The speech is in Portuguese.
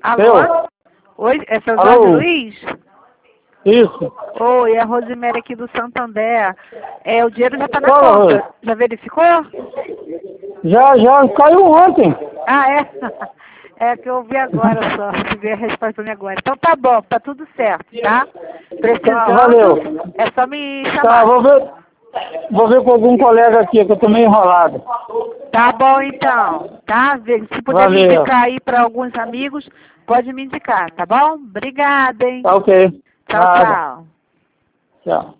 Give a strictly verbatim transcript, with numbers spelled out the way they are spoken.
Alô? Eu? Oi, é seu Alô? Jorge Luiz? Isso. Oi, é a Rosemary aqui do Santander. É, o dinheiro já está na Fala, conta. Rose. Já verificou? Já, já caiu ontem. Ah, é? É que eu vi agora só, recebi a resposta pra mim agora. Então tá bom, tá tudo certo, tá? Precisando, Tá, valeu. é só me Tá, chamar. vou ver. Vou ver com algum colega aqui, que eu tô meio enrolado. Tá bom então, tá? Vê- Se puder me Valeu. indicar aí para alguns amigos, pode me indicar, tá bom? Obrigada, hein? Tá ok. Tchau, Nada. tchau. Tchau.